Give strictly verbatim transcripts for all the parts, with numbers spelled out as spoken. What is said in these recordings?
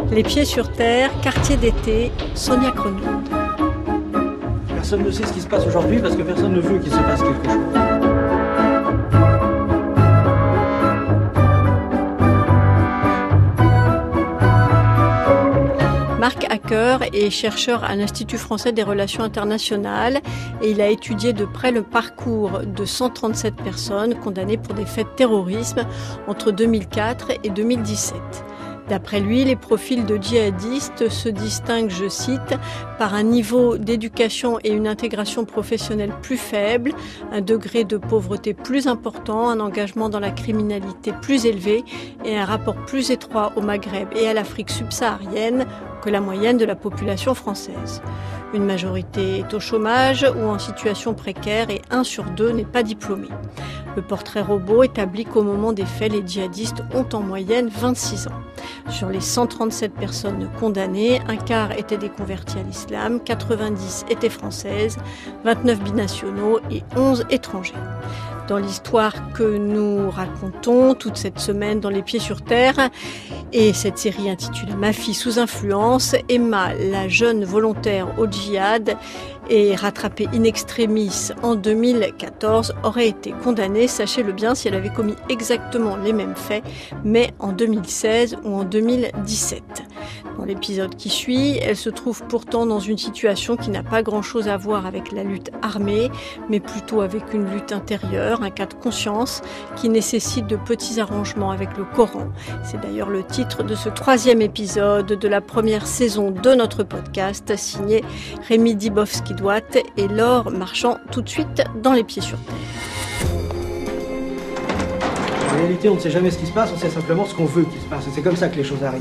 Les pieds sur terre, quartier d'été, Sonia Kronlund. Personne ne sait ce qui se passe aujourd'hui parce que personne ne veut qu'il se passe quelque chose. Marc Hacker est chercheur à l'Institut français des relations internationales et il a étudié de près le parcours de cent trente-sept personnes condamnées pour des faits de terrorisme entre deux mille quatre et deux mille dix-sept. D'après lui, les profils de djihadistes se distinguent, je cite, par un niveau d'éducation et une intégration professionnelle plus faible, un degré de pauvreté plus important, un engagement dans la criminalité plus élevé et un rapport plus étroit au Maghreb et à l'Afrique subsaharienne que la moyenne de la population française. Une majorité est au chômage ou en situation précaire et un sur deux n'est pas diplômé. Le portrait robot établit qu'au moment des faits, les djihadistes ont en moyenne vingt-six ans. Sur les cent trente-sept personnes condamnées, un quart étaient des convertis à l'islam, quatre-vingt-dix étaient françaises, vingt-neuf binationaux et onze étrangers. Dans l'histoire que nous racontons toute cette semaine dans Les Pieds sur Terre, et cette série intitulée Ma fille sous influence, Emma, la jeune volontaire au djihad et rattrapée in extremis en deux mille quatorze, aurait été condamnée, sachez-le bien, si elle avait commis exactement les mêmes faits, mais en deux mille seize ou en deux mille dix-sept. Dans l'épisode qui suit, elle se trouve pourtant dans une situation qui n'a pas grand-chose à voir avec la lutte armée, mais plutôt avec une lutte intérieure, un cas de conscience qui nécessite de petits arrangements avec le Coran. C'est d'ailleurs le titre de ce troisième épisode de la première saison de notre podcast, signé Rémi Dibowski-Douat et Laure Marchand, tout de suite dans Les Pieds sur Terre. En réalité, on ne sait jamais ce qui se passe, on sait simplement ce qu'on veut qu'il se passe. Et c'est comme ça que les choses arrivent.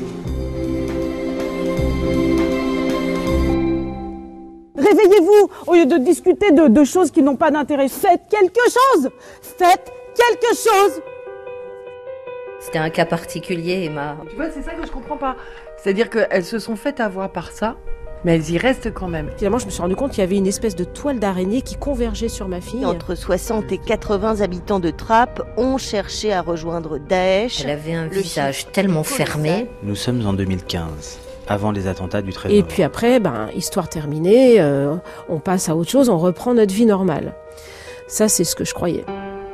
Réveillez-vous au lieu de discuter de, de choses qui n'ont pas d'intérêt. Faites quelque chose. Faites quelque chose. C'était un cas particulier, Emma. Tu vois, c'est ça que je comprends pas. C'est-à-dire qu'elles se sont faites avoir par ça, mais elles y restent quand même. Finalement, je me suis rendu compte qu'il y avait une espèce de toile d'araignée qui convergeait sur ma fille. Entre soixante et quatre-vingts habitants de Trappes ont cherché à rejoindre Daesh. Elle avait un visage tellement fermé. Nous sommes en deux mille quinze. Avant les attentats du treize Et novembre. puis après, ben, histoire terminée, euh, on passe à autre chose, on reprend notre vie normale. Ça, c'est ce que je croyais.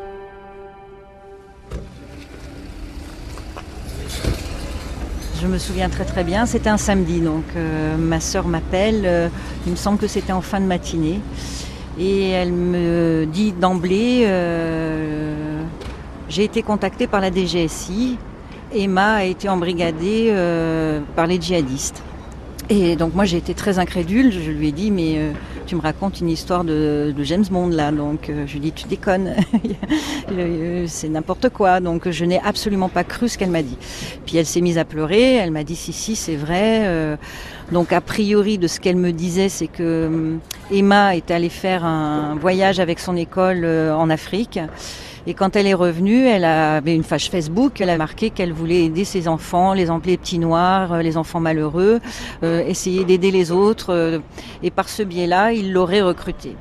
Je me souviens très très bien, c'était un samedi, donc euh, ma sœur m'appelle, euh, il me semble que c'était en fin de matinée, et elle me dit d'emblée, euh, j'ai été contactée par la D G S I, Emma a été embrigadée euh, par les djihadistes. Et donc moi j'ai été très incrédule, je lui ai dit mais euh, tu me racontes une histoire de, de James Bond là, donc euh, je lui ai dit tu déconnes, c'est n'importe quoi, donc je n'ai absolument pas cru ce qu'elle m'a dit. Puis elle s'est mise à pleurer, elle m'a dit si si c'est vrai, euh, donc a priori de ce qu'elle me disait c'est que euh, Emma est allée faire un voyage avec son école euh, en Afrique. Et quand elle est revenue, elle avait une page Facebook, elle a marqué qu'elle voulait aider ses enfants, les les petits noirs, les enfants malheureux, euh, essayer d'aider les autres. Euh, et par ce biais-là, il l'aurait recrutée.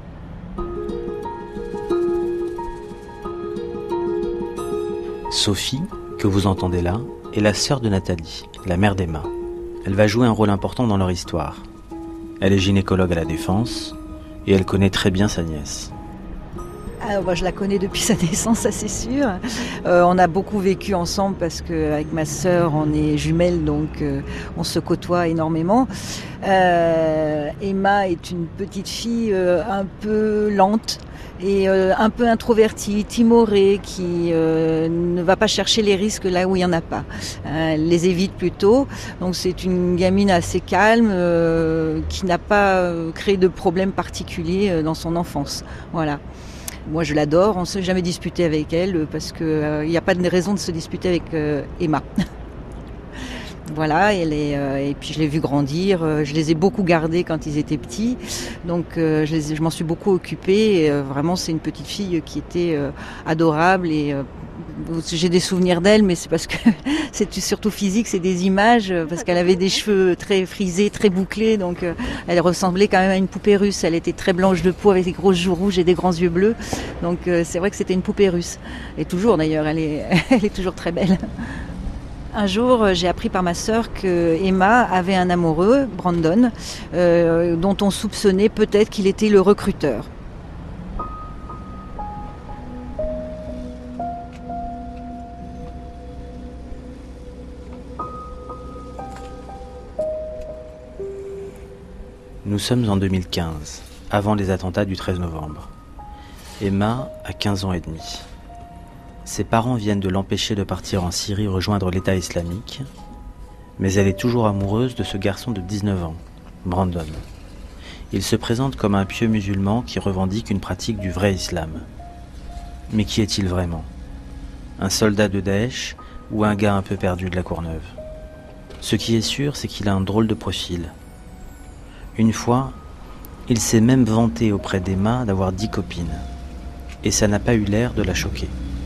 Sophie, que vous entendez là, est la sœur de Nathalie, la mère d'Emma. Elle va jouer un rôle important dans leur histoire. Elle est gynécologue à la Défense et elle connaît très bien sa nièce. Ah, bah, je la connais depuis sa naissance, ça c'est sûr. Euh, on a beaucoup vécu ensemble parce qu'avec ma sœur, on est jumelles, donc euh, on se côtoie énormément. Euh, Emma est une petite fille euh, un peu lente et euh, un peu introvertie, timorée, qui euh, ne va pas chercher les risques là où il n'y en a pas. Euh, elle les évite plutôt. Donc c'est une gamine assez calme euh, qui n'a pas euh, créé de problèmes particuliers euh, dans son enfance. Voilà. Moi, je l'adore. On ne s'est jamais disputé avec elle parce qu'il euh, n'y a pas de raison de se disputer avec euh, Emma. Voilà, elle est, euh, et puis je l'ai vue grandir. Euh, je les ai beaucoup gardés quand ils étaient petits. Donc, euh, je, les, je m'en suis beaucoup occupée. Et, euh, vraiment, c'est une petite fille qui était euh, adorable. Et euh, j'ai des souvenirs d'elle, mais c'est parce que c'est surtout physique, c'est des images. Parce qu'elle avait des cheveux très frisés, très bouclés. Donc, euh, elle ressemblait quand même à une poupée russe. Elle était très blanche de peau avec des grosses joues rouges et des grands yeux bleus. Donc, euh, c'est vrai que c'était une poupée russe. Et toujours d'ailleurs, elle est, elle est toujours très belle. Un jour, j'ai appris par ma sœur que Emma avait un amoureux, Brandon, euh, dont on soupçonnait peut-être qu'il était le recruteur. Nous sommes en deux mille quinze, avant les attentats du treize novembre. Emma a quinze ans et demi. Ses parents viennent de l'empêcher de partir en Syrie rejoindre l'État islamique, mais elle est toujours amoureuse de ce garçon de dix-neuf ans, Brandon. Il se présente comme un pieux musulman qui revendique une pratique du vrai islam. Mais qui est-il vraiment? Un soldat de Daesh ou un gars un peu perdu de la Courneuve? Ce qui est sûr, c'est qu'il a un drôle de profil. Une fois, il s'est même vanté auprès d'Emma d'avoir dix copines. Et ça n'a pas eu l'air de la choquer.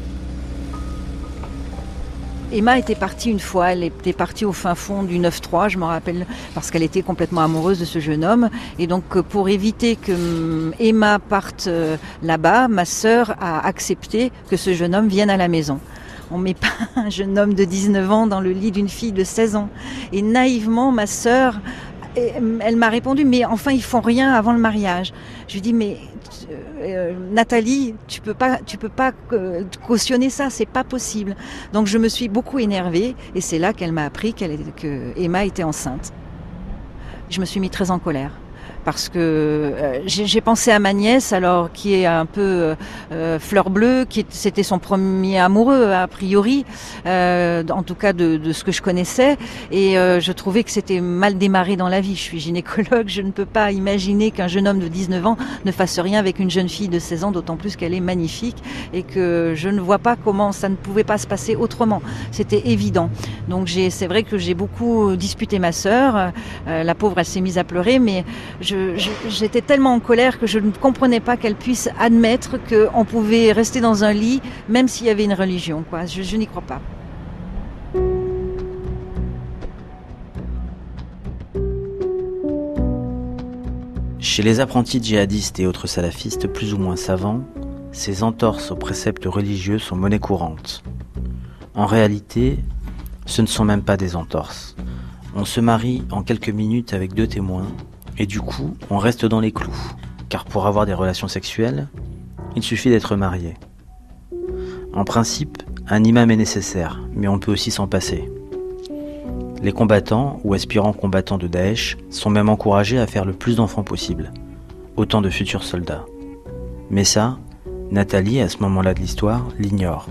Emma était partie une fois, elle était partie au fin fond du neuf trois, je me rappelle, parce qu'elle était complètement amoureuse de ce jeune homme. Et donc pour éviter que Emma parte là-bas, ma sœur a accepté que ce jeune homme vienne à la maison. On ne met pas un jeune homme de dix-neuf ans dans le lit d'une fille de seize ans. Et naïvement, ma sœur, elle m'a répondu, mais enfin ils font rien avant le mariage. Je lui dis, mais euh, Nathalie, tu peux pas, tu peux pas euh, cautionner ça, c'est pas possible. Donc je me suis beaucoup énervée et c'est là qu'elle m'a appris qu'elle, que Emma était enceinte. Je me suis mis très en colère. Parce que euh, j'ai, j'ai pensé à ma nièce, alors qui est un peu euh, fleur bleue, qui est, c'était son premier amoureux a priori, euh, en tout cas de, de ce que je connaissais, et euh, je trouvais que c'était mal démarré dans la vie. Je suis gynécologue, je ne peux pas imaginer qu'un jeune homme de dix-neuf ans ne fasse rien avec une jeune fille de seize ans, d'autant plus qu'elle est magnifique, et que je ne vois pas comment ça ne pouvait pas se passer autrement. C'était évident. Donc j'ai, c'est vrai que j'ai beaucoup disputé ma sœur. Euh, la pauvre, elle s'est mise à pleurer, mais je Je, je, j'étais tellement en colère que je ne comprenais pas qu'elle puisse admettre qu'on pouvait rester dans un lit même s'il y avait une religion, quoi. Je, je n'y crois pas. Chez les apprentis djihadistes et autres salafistes plus ou moins savants, ces entorses aux préceptes religieux sont monnaie courante. En réalité, ce ne sont même pas des entorses. On se marie en quelques minutes avec deux témoins, et du coup, on reste dans les clous, car pour avoir des relations sexuelles, il suffit d'être marié. En principe, un imam est nécessaire, mais on peut aussi s'en passer. Les combattants ou aspirants combattants de Daesh sont même encouragés à faire le plus d'enfants possible, autant de futurs soldats. Mais ça, Nathalie, à ce moment-là de l'histoire, l'ignore.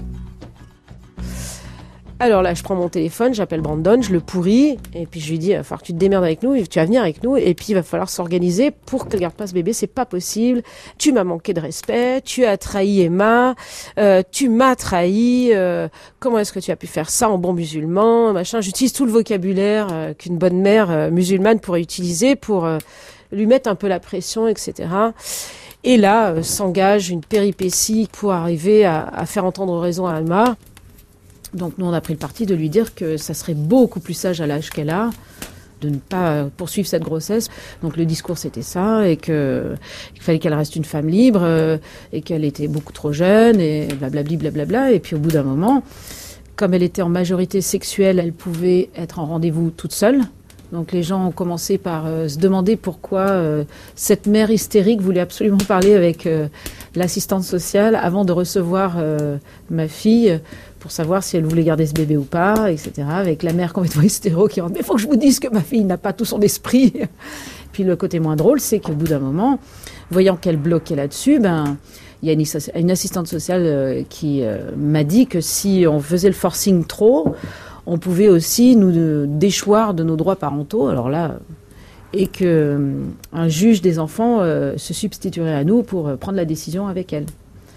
Alors là, je prends mon téléphone, j'appelle Brandon, je le pourris, et puis je lui dis, il va falloir que tu te démerdes avec nous, tu vas venir avec nous, et puis il va falloir s'organiser pour qu'elle garde pas ce bébé, c'est pas possible, tu m'as manqué de respect, tu as trahi Emma, euh, tu m'as trahi, euh, comment est-ce que tu as pu faire ça en bon musulman, machin, j'utilise tout le vocabulaire euh, qu'une bonne mère euh, musulmane pourrait utiliser pour euh, lui mettre un peu la pression, et cetera. Et là, euh, s'engage une péripétie pour arriver à, à faire entendre raison à Emma. Donc nous, on a pris le parti de lui dire que ça serait beaucoup plus sage à l'âge qu'elle a de ne pas poursuivre cette grossesse. Donc le discours, c'était ça, et que, qu'il fallait qu'elle reste une femme libre, euh, et qu'elle était beaucoup trop jeune, et blablabli, blablabla. Et puis au bout d'un moment, comme elle était en majorité sexuelle, elle pouvait être en rendez-vous toute seule. Donc les gens ont commencé par euh, se demander pourquoi euh, cette mère hystérique voulait absolument parler avec euh, l'assistante sociale avant de recevoir euh, ma fille, pour savoir si elle voulait garder ce bébé ou pas, et cetera. Avec la mère complètement hystéro qui rentre, mais il faut que je vous dise que ma fille n'a pas tout son esprit. Puis le côté moins drôle, c'est qu'au bout d'un moment, voyant qu'elle bloquait là-dessus, ben, il y a une, une assistante sociale euh, qui euh, m'a dit que si on faisait le forcing trop, on pouvait aussi nous euh, déchoir de nos droits parentaux. Alors là, et que euh, un juge des enfants euh, se substituerait à nous pour euh, prendre la décision avec elle.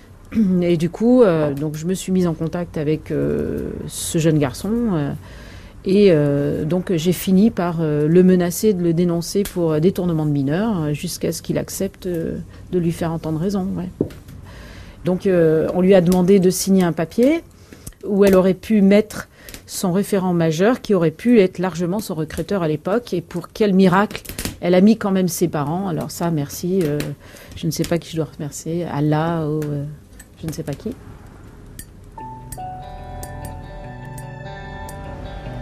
Et du coup, euh, donc je me suis mise en contact avec euh, ce jeune garçon euh, et euh, donc j'ai fini par euh, le menacer de le dénoncer pour détournement de mineurs euh, jusqu'à ce qu'il accepte euh, de lui faire entendre raison. Ouais. Donc euh, on lui a demandé de signer un papier où elle aurait pu mettre son référent majeur qui aurait pu être largement son recruteur à l'époque, et pour quel miracle elle a mis quand même ses parents. Alors ça, merci, euh, je ne sais pas qui je dois remercier, Allah ou... Euh, je ne sais pas qui.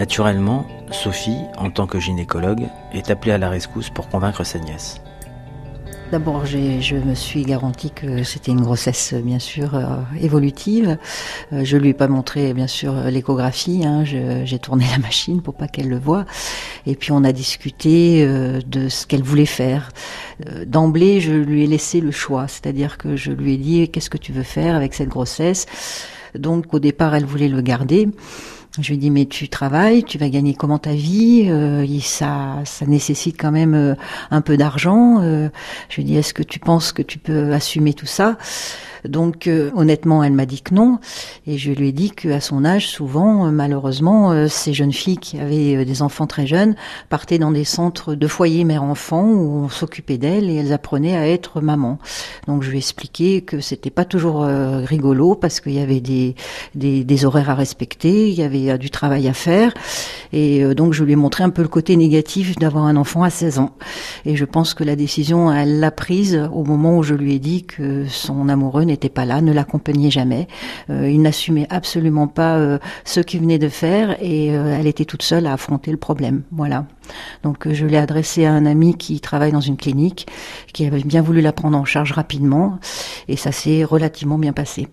Naturellement, Sophie, en tant que gynécologue, est appelée à la rescousse pour convaincre sa nièce. D'abord, j'ai, je me suis garantie que c'était une grossesse, bien sûr, euh, évolutive. Euh, je lui ai pas montré, bien sûr, l'échographie. Hein, je, j'ai tourné la machine pour pas qu'elle le voie. Et puis, on a discuté euh, de ce qu'elle voulait faire. Euh, d'emblée, je lui ai laissé le choix. C'est-à-dire que je lui ai dit, qu'est-ce que tu veux faire avec cette grossesse ? Donc, au départ, elle voulait le garder. Je lui ai dit, mais tu travailles, tu vas gagner comment ta vie, euh, ça, ça nécessite quand même euh, un peu d'argent. Euh, je lui ai dit, est-ce que tu penses que tu peux assumer tout ça ? Donc euh, honnêtement, elle m'a dit que non, et je lui ai dit qu'à son âge, souvent, euh, malheureusement, euh, ces jeunes filles qui avaient euh, des enfants très jeunes partaient dans des centres de foyer mère-enfant où on s'occupait d'elles et elles apprenaient à être maman. Donc je lui ai expliqué que c'était pas toujours euh, rigolo parce qu'il y avait des, des, des horaires à respecter, il y avait euh, du travail à faire, et euh, donc je lui ai montré un peu le côté négatif d'avoir un enfant à seize ans. Et je pense que la décision, elle l'a prise au moment où je lui ai dit que son amoureux n'était pas là, ne l'accompagnait jamais. Euh, il n'assumait absolument pas euh, ce qu'il venait de faire et euh, elle était toute seule à affronter le problème. Voilà. Donc euh, je l'ai adressé à un ami qui travaille dans une clinique, qui avait bien voulu la prendre en charge rapidement et ça s'est relativement bien passé.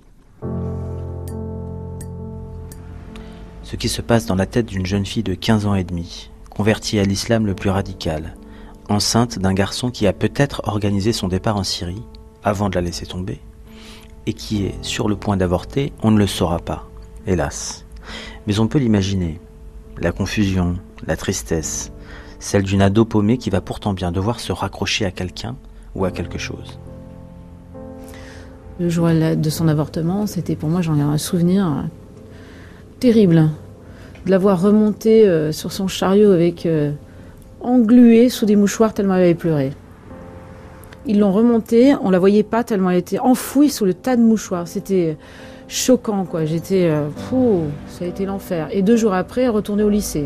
Ce qui se passe dans la tête d'une jeune fille de quinze ans et demi, convertie à l'islam le plus radical, enceinte d'un garçon qui a peut-être organisé son départ en Syrie, avant de la laisser tomber, et qui est sur le point d'avorter, on ne le saura pas, hélas. Mais on peut l'imaginer. La confusion, la tristesse, celle d'une ado paumée qui va pourtant bien devoir se raccrocher à quelqu'un ou à quelque chose. Le jour de son avortement, c'était pour moi, j'en ai un souvenir terrible. De la voir remonter euh, sur son chariot avec euh, engluée sous des mouchoirs tellement elle avait pleuré. Ils l'ont remontée, on la voyait pas tellement elle était enfouie sous le tas de mouchoirs. C'était choquant, quoi. J'étais, euh, pfff, ça a été l'enfer. Et deux jours après, elle retournait au lycée.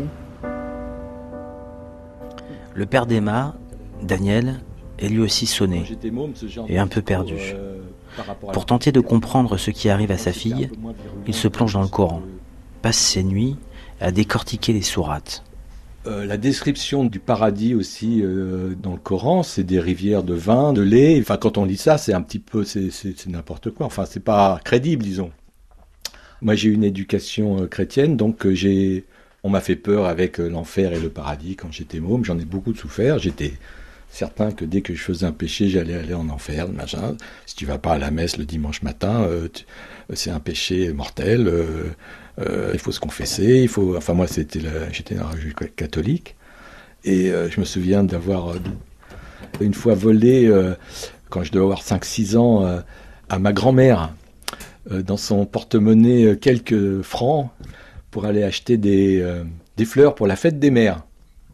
Le père d'Emma, Daniel, est lui aussi sonné et un peu perdu. Pour tenter de comprendre ce qui arrive à sa fille, il se plonge dans le Coran, passe ses nuits à décortiquer les sourates. Euh, la description du paradis aussi euh, dans le Coran, c'est des rivières de vin, de lait. Enfin, quand on lit ça, c'est un petit peu, c'est, c'est, c'est n'importe quoi. Enfin, c'est pas crédible, disons. Moi, j'ai une éducation euh, chrétienne, donc euh, j'ai, on m'a fait peur avec euh, l'enfer et le paradis quand j'étais môme. J'en ai beaucoup souffert. J'étais certain que dès que je faisais un péché, j'allais aller en enfer, machin. Si tu vas pas à la messe le dimanche matin, euh, tu, c'est un péché mortel. Euh, Euh, il faut se confesser, il faut. Enfin moi c'était, la... j'étais dans la religion catholique et euh, je me souviens d'avoir euh, une fois volé euh, quand je devais avoir cinq six ans euh, à ma grand-mère euh, dans son porte-monnaie euh, quelques francs pour aller acheter des euh, des fleurs pour la fête des mères.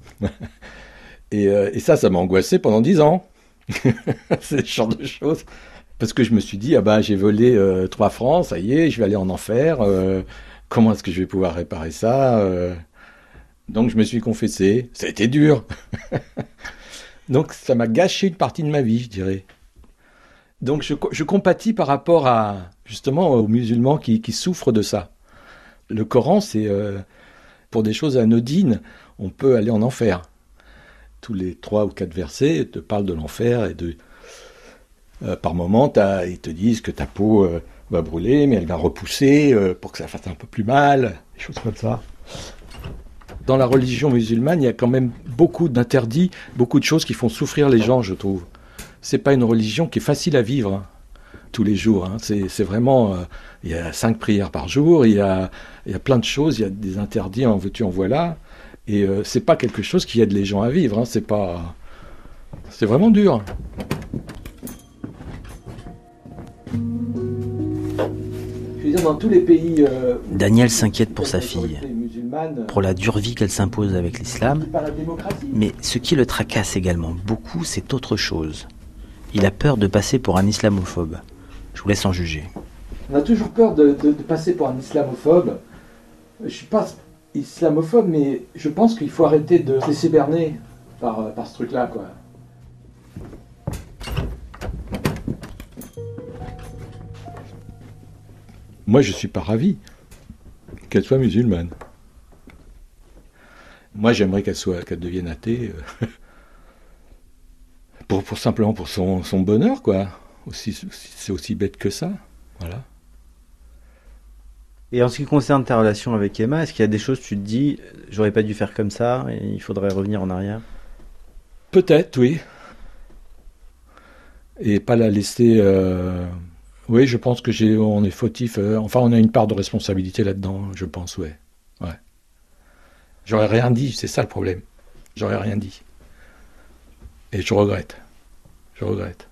et, euh, et ça, ça m'a angoissé pendant dix ans. C'est ce genre de choses. Parce que je me suis dit ah bah j'ai volé euh, trois francs, ça y est, je vais aller en enfer. Euh, Comment est-ce que je vais pouvoir réparer ça euh... Donc je me suis confessé. Ça a été dur. Donc ça m'a gâché une partie de ma vie, je dirais. Donc je, je compatis par rapport à, justement, aux musulmans qui, qui souffrent de ça. Le Coran, c'est euh, pour des choses anodines, on peut aller en enfer. Tous les trois ou quatre versets te parlent de l'enfer et de... Euh, par moment, ils te disent que ta peau... Euh, va brûler, mais elle va repousser euh, pour que ça fasse un peu plus mal, des choses comme ça. Dans la religion musulmane, il y a quand même beaucoup d'interdits, beaucoup de choses qui font souffrir les gens, je trouve. C'est pas une religion qui est facile à vivre hein, tous les jours. Hein. C'est, c'est vraiment, euh, il y a cinq prières par jour, il y a, il y a plein de choses, il y a des interdits en veux-tu en voilà, et euh, c'est pas quelque chose qui aide les gens à vivre. Hein. C'est pas, c'est vraiment dur. Dans tous les pays, euh, Daniel s'inquiète pour sa fille, pour la dure vie qu'elle s'impose avec l'islam, mais ce qui le tracasse également beaucoup, c'est autre chose. Il a peur de passer pour un islamophobe. Je vous laisse en juger. On a toujours peur de, de, de passer pour un islamophobe. Je ne suis pas islamophobe, mais je pense qu'il faut arrêter de se laisser berner par, par ce truc-là, quoi. Moi, je ne suis pas ravi qu'elle soit musulmane. Moi, j'aimerais qu'elle soit, qu'elle devienne athée, euh, pour, pour simplement pour son, son bonheur, quoi. Aussi, c'est aussi bête que ça, voilà. Et en ce qui concerne ta relation avec Emma, est-ce qu'il y a des choses tu te dis, j'aurais pas dû faire comme ça, et il faudrait revenir en arrière? Peut-être, oui. Et pas la laisser... Euh... Oui, je pense que j'ai, on est fautif. Euh... Enfin, on a une part de responsabilité là-dedans, je pense, ouais. Ouais. J'aurais rien dit, c'est ça le problème. J'aurais rien dit. Et je regrette. Je regrette.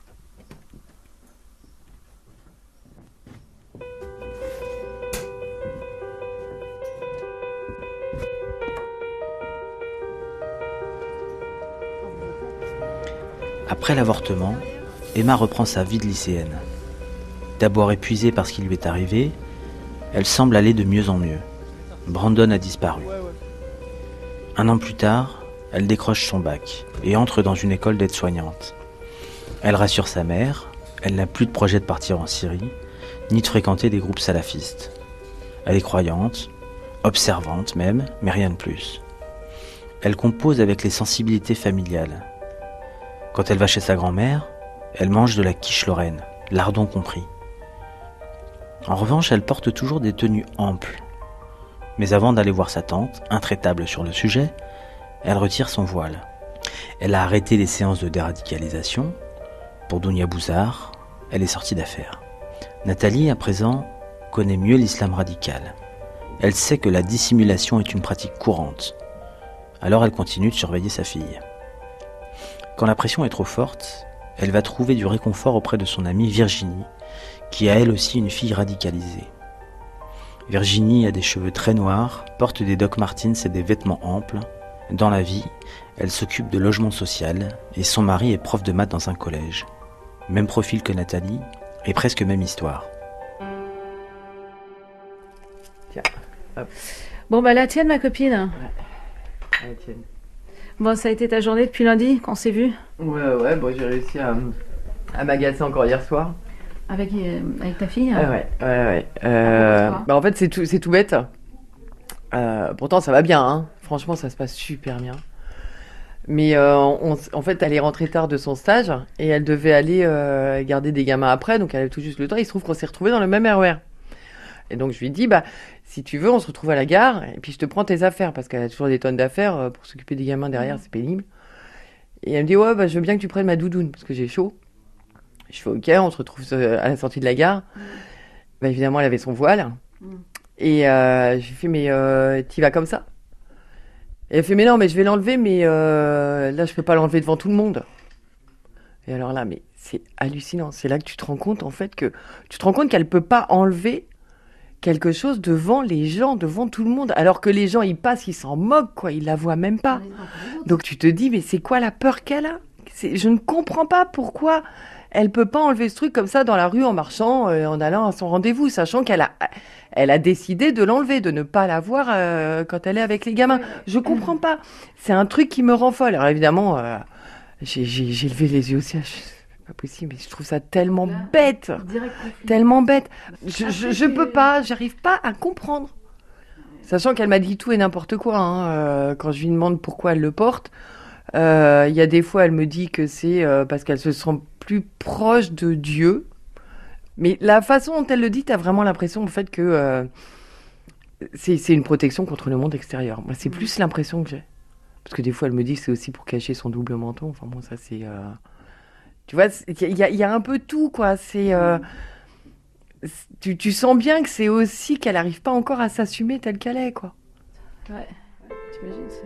Après l'avortement, Emma reprend sa vie de lycéenne. D'abord épuisée par ce qui lui est arrivé, elle semble aller de mieux en mieux. Brandon a disparu. Un an plus tard, elle décroche son bac et entre dans une école d'aide-soignante. Elle rassure sa mère, elle n'a plus de projet de partir en Syrie, ni de fréquenter des groupes salafistes. Elle est croyante, observante même, mais rien de plus. Elle compose avec les sensibilités familiales. Quand elle va chez sa grand-mère, elle mange de la quiche lorraine, lardon compris. En revanche, elle porte toujours des tenues amples. Mais avant d'aller voir sa tante, intraitable sur le sujet, elle retire son voile. Elle a arrêté les séances de déradicalisation. Pour Dounia Bouzard, elle est sortie d'affaire. Nathalie, à présent, connaît mieux l'islam radical. Elle sait que la dissimulation est une pratique courante. Alors elle continue de surveiller sa fille. Quand la pression est trop forte, elle va trouver du réconfort auprès de son amie Virginie, qui a elle aussi une fille radicalisée. Virginie a des cheveux très noirs, porte des Doc Martens et des vêtements amples. Dans la vie, elle s'occupe de logement social et son mari est prof de maths dans un collège. Même profil que Nathalie et presque même histoire. Tiens, hop. Bon bah la tienne, ma copine. Ouais, la tienne. Bon, ça a été ta journée depuis lundi qu'on s'est vu? Ouais, ouais, bon, j'ai réussi à, à m'agacer encore hier soir. Avec, euh, avec ta fille? Ouais, ouais, ouais. ouais. Euh, bah, en fait, c'est tout, c'est tout bête. Euh, pourtant, ça va bien, hein. Franchement, ça se passe super bien. Mais euh, on, en fait, elle est rentrée tard de son stage et elle devait aller euh, garder des gamins après, donc elle avait tout juste le temps. Il se trouve qu'on s'est retrouvés dans le même R E R. Et donc, je lui ai dit, bah, si tu veux, on se retrouve à la gare et puis je te prends tes affaires parce qu'elle a toujours des tonnes d'affaires pour s'occuper des gamins derrière, c'est pénible. Et elle me dit, ouais, bah, je veux bien que tu prennes ma doudoune parce que j'ai chaud. Je fais, ok, on se retrouve à la sortie de la gare. Mmh. Bah, évidemment, elle avait son voile. Mmh. Et euh, j'ai fait, mais euh, t'y vas comme ça? Et elle fait, mais non, mais je vais l'enlever, mais euh, là, je peux pas l'enlever devant tout le monde. Et alors là, mais c'est hallucinant. C'est là que tu te rends compte, en fait, que tu te rends compte qu'elle peut pas enlever quelque chose devant les gens, devant tout le monde. Alors que les gens, ils passent, ils s'en moquent, quoi. Ils la voient même pas. Donc tu te dis, mais c'est quoi la peur qu'elle a? C'est, je ne comprends pas pourquoi elle peut pas enlever ce truc comme ça dans la rue en marchant, euh, en allant à son rendez-vous, sachant qu'elle a, elle a décidé de l'enlever, de ne pas la voir euh, quand elle est avec les gamins. Je comprends pas. C'est un truc qui me rend folle. Alors évidemment, euh, j'ai, j'ai, j'ai levé les yeux aussi. C'est pas possible, mais je trouve ça tellement Là, bête, tellement bête. Je, je, je peux pas, j'arrive pas à comprendre. Sachant qu'elle m'a dit tout et n'importe quoi. Hein, euh, quand je lui demande pourquoi elle le porte, il euh, y a des fois, elle me dit que c'est euh, parce qu'elle se sent plus proche de Dieu. Mais la façon dont elle le dit, t'as vraiment l'impression en fait que euh, c'est, c'est une protection contre le monde extérieur. Moi, c'est plus l'impression que j'ai. Parce que des fois, elle me dit que c'est aussi pour cacher son double menton. Enfin bon, ça c'est... Euh... Tu vois, il y, y a un peu tout, quoi. C'est, euh... tu, tu sens bien que c'est aussi qu'elle n'arrive pas encore à s'assumer telle qu'elle est, quoi. Ouais, t'imagines, c'est...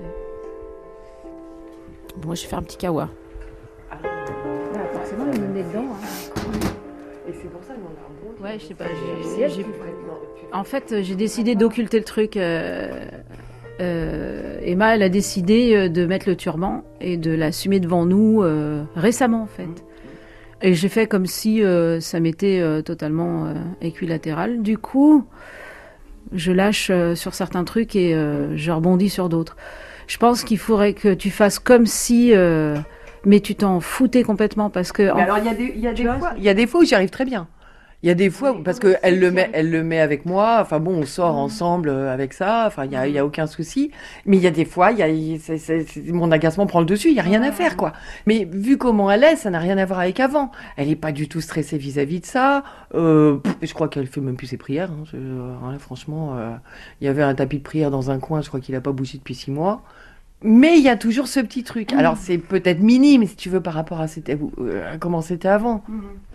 Bon, moi, je vais faire un petit kawa. Ah, forcément, il me met dedans. Hein. Et c'est pour ça qu'on a un bon... Ouais, je sais pas. J'ai, j'ai... En fait, j'ai décidé d'occulter le truc. Euh... Euh, Emma, elle a décidé de mettre le turban et de l'assumer devant nous euh, récemment, en fait. Et j'ai fait comme si euh, ça m'était euh, totalement euh, équilatéral. Du coup, je lâche euh, sur certains trucs et euh, je rebondis sur d'autres. Je pense qu'il faudrait que tu fasses comme si... Euh, mais tu t'en foutais complètement parce que... Mais en... alors, il y a des, y a des fois, il y a des fois où j'y arrive très bien. Il y a des fois, parce qu'elle le met, elle le met avec moi. Enfin bon, on sort ensemble avec ça. Enfin, il y a, il y a aucun souci. Mais il y a des fois, il y a, c'est, c'est, c'est, mon agacement prend le dessus. Il y a rien à faire, quoi. Mais vu comment elle est, ça n'a rien à voir avec avant. Elle est pas du tout stressée vis-à-vis de ça. Euh, pff, je crois qu'elle fait même plus ses prières. Hein. Je, hein, franchement, euh, il y avait un tapis de prière dans un coin. Je crois qu'il a pas bougé depuis six mois. Mais il y a toujours ce petit truc. Alors c'est peut-être minime, si tu veux, par rapport à, c'était, euh, à comment c'était avant.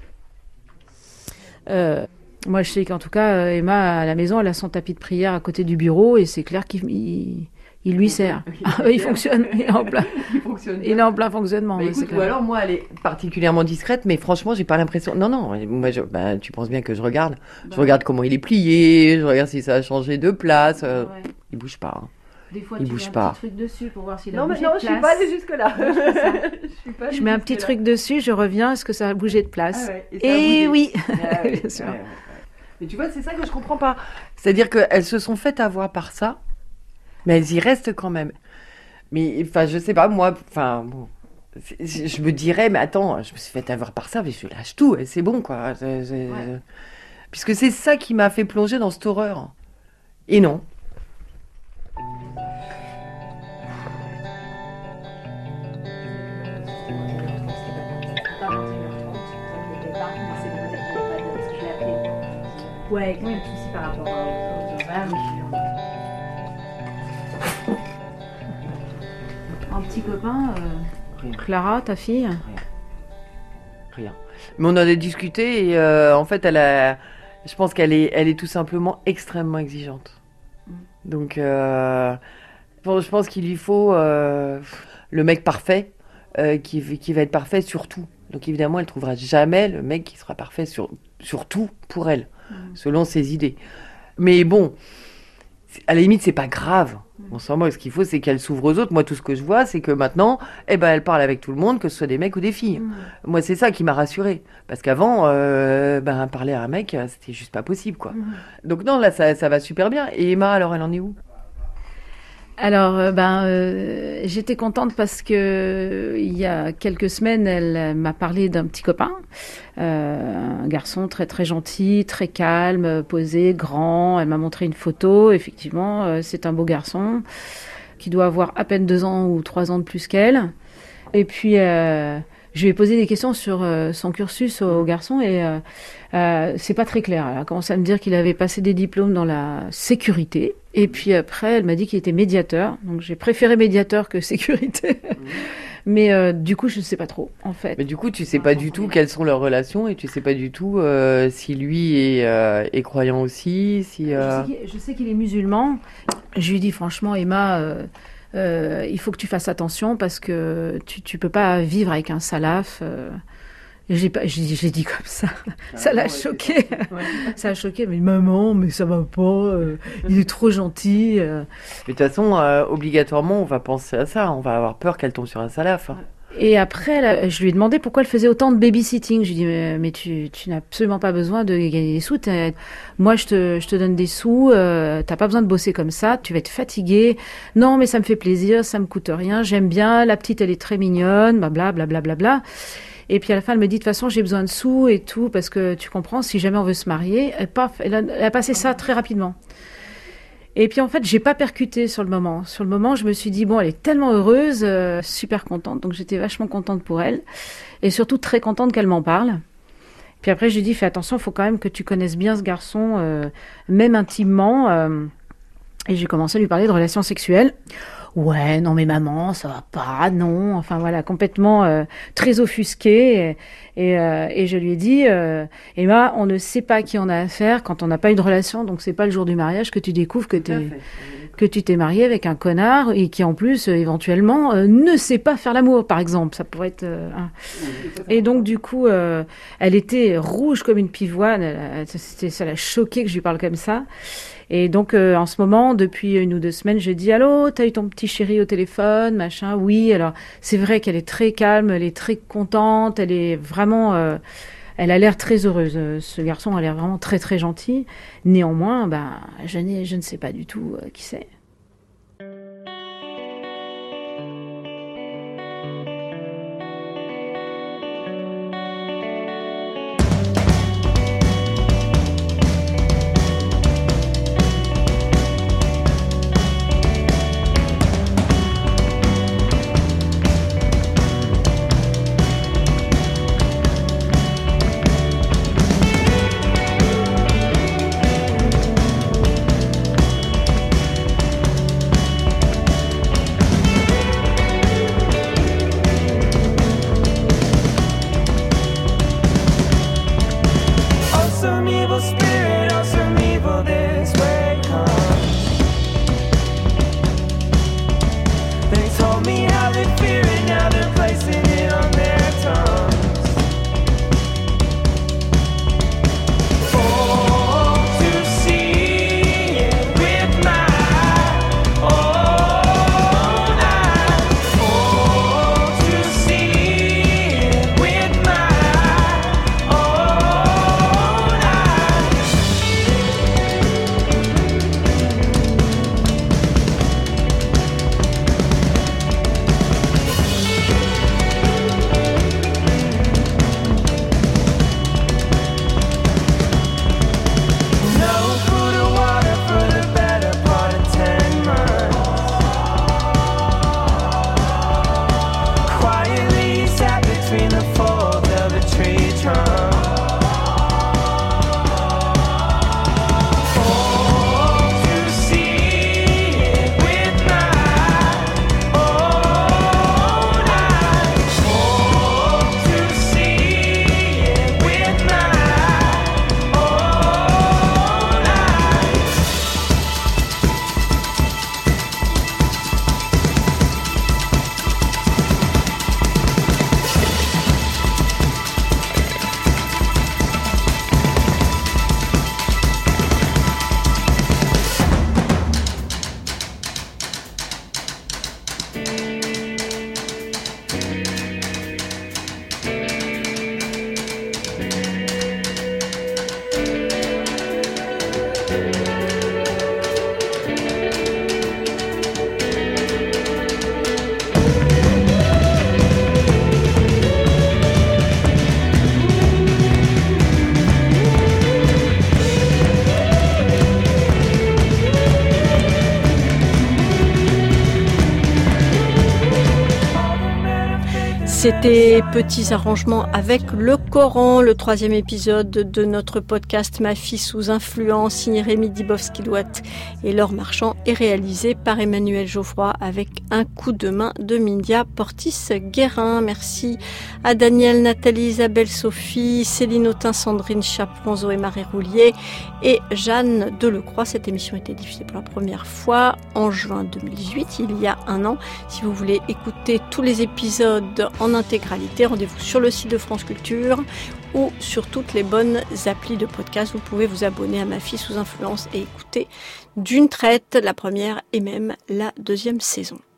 Euh, moi, je sais qu'en tout cas, Emma, à la maison, elle a son tapis de prière à côté du bureau et c'est clair qu'il il, il lui sert. Il, il fonctionne, il est en plein, il fonctionne il est en plein fonctionnement. Mais écoute, ou alors, moi, elle est particulièrement discrète, mais franchement, j'ai pas l'impression. Non, non, moi, je... bah, tu penses bien que je regarde. Bah. Je regarde comment il est plié, je regarde si ça a changé de place. Euh, ouais. Il bouge pas. Hein. Des fois, il tu bouge mets un pas. petit truc dessus pour voir s'il a non, bougé mais non, de place. Je suis pas allée jusque-là. je suis pas je mets un petit là. truc dessus, je reviens, est-ce que ça a bougé de place? Ah ouais, Et, et oui, ah ouais, bien sûr. Ouais, ouais, ouais. Mais tu vois, c'est ça que je comprends pas. C'est-à-dire qu'elles se sont faites avoir par ça, mais elles y restent quand même. Mais enfin, je sais pas, moi, enfin, bon, je me dirais, mais attends, je me suis fait avoir par ça, mais je lâche tout, et c'est bon, quoi. C'est, c'est... Ouais. Puisque c'est ça qui m'a fait plonger dans cette horreur. Et non. Ouais, quand même souci par rapport au ah, oui. Un petit copain, euh, Clara, ta fille? Rien. Rien. Mais on en a discuté et euh, en fait, elle a, je pense qu'elle est, elle est tout simplement extrêmement exigeante. Mm. Donc, euh, bon, je pense qu'il lui faut euh, le mec parfait euh, qui, qui va être parfait sur tout. Donc évidemment, elle ne trouvera jamais le mec qui sera parfait sur, sur tout pour elle. Selon ses idées. Mais bon, à la limite, c'est pas grave. On s'en moque. Ce qu'il faut, c'est qu'elle s'ouvre aux autres. Moi, tout ce que je vois, c'est que maintenant, eh ben, elle parle avec tout le monde, que ce soit des mecs ou des filles. Mmh. Moi, c'est ça qui m'a rassurée. Parce qu'avant, euh, ben, parler à un mec, c'était juste pas possible, quoi. Mmh. Donc non, là, ça, ça va super bien. Et Emma, alors, elle en est où ? Alors, euh, ben, euh, j'étais contente parce que euh, il y a quelques semaines, elle m'a parlé d'un petit copain, euh, un garçon très très gentil, très calme, posé, grand. Elle m'a montré une photo. Effectivement, euh, c'est un beau garçon qui doit avoir à peine deux ans ou trois ans de plus qu'elle. Et puis, euh, je lui ai posé des questions sur euh, son cursus au, au garçon et euh, euh, c'est pas très clair. Elle a commencé à me dire qu'il avait passé des diplômes dans la sécurité. Et puis après, elle m'a dit qu'il était médiateur. Donc j'ai préféré médiateur que sécurité. Mmh. Mais euh, du coup, je ne sais pas trop, en fait. Mais du coup, tu sais pas du tout quelles sont leurs relations et tu sais pas du tout euh, si lui est, euh, est croyant aussi. Si, euh... je, sais je sais qu'il est musulman. Je lui dis franchement, Emma, euh, euh, il faut que tu fasses attention parce que tu tu peux pas vivre avec un salaf. Euh... J'ai pas, j'ai, j'ai dit comme ça. Ah, ça l'a ouais, choqué. Ouais. Ça a choqué. Mais maman, mais ça va pas. Euh, il est trop gentil. Euh. Mais de toute façon, euh, obligatoirement, on va penser à ça. On va avoir peur qu'elle tombe sur un salaf. Hein. Et après, là, je lui ai demandé pourquoi elle faisait autant de babysitting. Je lui ai dit, mais, mais tu, tu n'as absolument pas besoin de gagner des sous. T'es... Moi, je te, je te donne des sous. Euh, t'as pas besoin de bosser comme ça. Tu vas être fatiguée. Non, mais ça me fait plaisir. Ça me coûte rien. J'aime bien. La petite, elle est très mignonne. Blablabla, blablabla. Bla, bla, bla. Et puis à la fin, elle me dit, de toute façon, j'ai besoin de sous et tout, parce que tu comprends, si jamais on veut se marier, elle, paf, elle, a, elle a passé ça très rapidement. Et puis en fait, j'ai pas percuté sur le moment. Sur le moment, je me suis dit, bon, elle est tellement heureuse, euh, super contente. Donc j'étais vachement contente pour elle. Et surtout très contente qu'elle m'en parle. Puis après, je lui ai dit, fais attention, il faut quand même que tu connaisses bien ce garçon, euh, même intimement. Euh, et j'ai commencé à lui parler de relations sexuelles. Ouais, non mais maman, ça va pas, non. Enfin voilà, complètement euh, très offusquée. Et, et, euh, et je lui ai dit, euh, Emma, on ne sait pas qui on a affaire quand on n'a pas eu de relation. Donc c'est pas le jour du mariage que tu découvres que, t'es, que tu t'es mariée avec un connard et qui en plus, euh, éventuellement, euh, ne sait pas faire l'amour, par exemple. Ça pourrait être... Euh, hein. Et donc du coup, euh, elle était rouge comme une pivoine. Elle, elle, c'était, ça l'a choquée que je lui parle comme ça. Et donc, euh, en ce moment, depuis une ou deux semaines, je dis « Allô, t'as eu ton petit chéri au téléphone, machin ?» Oui, alors, c'est vrai qu'elle est très calme, elle est très contente, elle est vraiment... Euh, elle a l'air très heureuse. Ce garçon a l'air vraiment très, très gentil. Néanmoins, ben, je, n'ai, je ne sais pas du tout euh, qui c'est. C'était Petits arrangements avec le Coran, le troisième épisode de notre podcast Ma fille sous influence, signé Rémi Dibowski-Douat et Laure Marchand, est réalisé par Emmanuel Geoffroy avec un coup de main de Mindia Portis-Guérin. Merci à Daniel, Nathalie, Isabelle, Sophie, Céline Autin, Sandrine Chaperon, Zoé Marie Roulier et Jeanne Delecroix. Cette émission a été diffusée pour la première fois en juin deux mille dix-huit, il y a un an. Si vous voulez écouter tous les épisodes en intégralité, rendez-vous sur le site de France Culture ou sur toutes les bonnes applis de podcast. Vous pouvez vous abonner à Ma fille sous influence et écouter d'une traite la première et même la deuxième saison.